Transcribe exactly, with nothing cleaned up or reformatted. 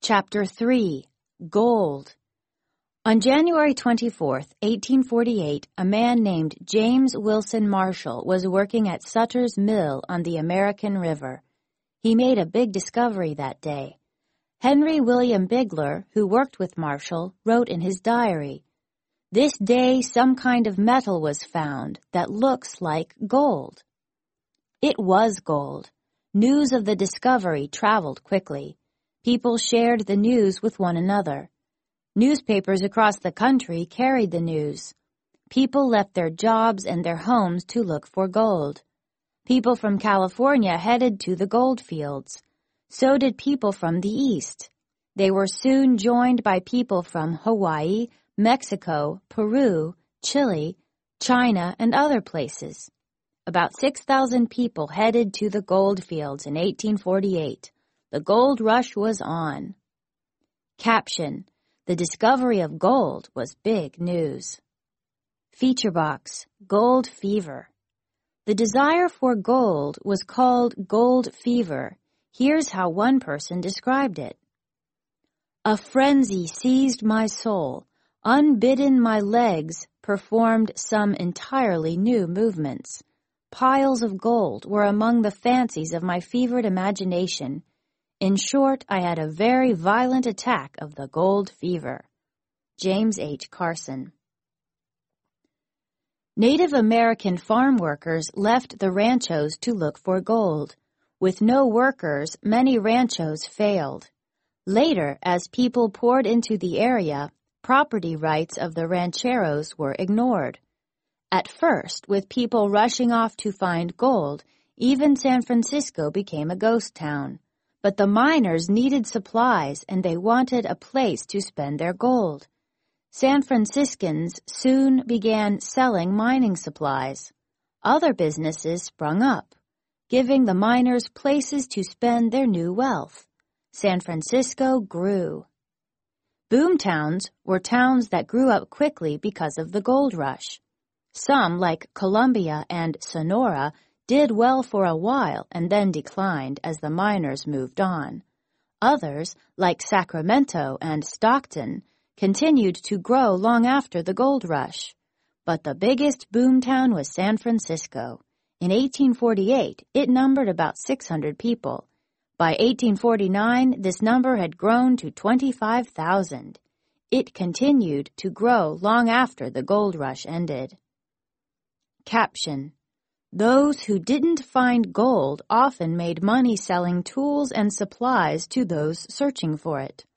Chapter three. Gold. On January twenty-fourth, eighteen forty-eight, a man named James Wilson Marshall was working at Sutter's Mill on the American River. He made a big discovery that day. Henry William Bigler, who worked with Marshall, wrote in his diary, "This day some kind of metal was found that looks like gold." It was gold. News of the discovery traveled quickly. People shared the news with one another. Newspapers across the country carried the news. People left their jobs and their homes to look for gold. People from California headed to the gold fields. So did people from the East. They were soon joined by people from Hawaii, Mexico, Peru, Chile, China, and other places. About six thousand people headed to the gold fields in eighteen forty-eight. The gold rush was on. Caption: The discovery of gold was big news. Feature box: Gold fever. The desire for gold was called gold fever. Here's how one person described it. A frenzy seized my soul. Unbidden, my legs performed some entirely new movements. Piles of gold were among the fancies of my fevered imagination. In short, I had a very violent attack of the gold fever. James H. Carson. Native American farm workers left the ranchos to look for gold. With no workers, many ranchos failed. Later, as people poured into the area, property rights of the rancheros were ignored. At first, with people rushing off to find gold, even San Francisco became a ghost town. But the miners needed supplies, and they wanted a place to spend their gold. San Franciscans soon began selling mining supplies. Other businesses sprung up, giving the miners places to spend their new wealth. San Francisco grew. Boom towns were towns that grew up quickly because of the gold rush. Some, like Columbia and Sonora, did well for a while and then declined as the miners moved on. Others, like Sacramento and Stockton, continued to grow long after the gold rush. But the biggest boomtown was San Francisco. In eighteen forty-eight, it numbered about six hundred people. By eighteen forty-nine, this number had grown to twenty-five thousand. It continued to grow long after the gold rush ended. Caption: Those who didn't find gold often made money selling tools and supplies to those searching for it.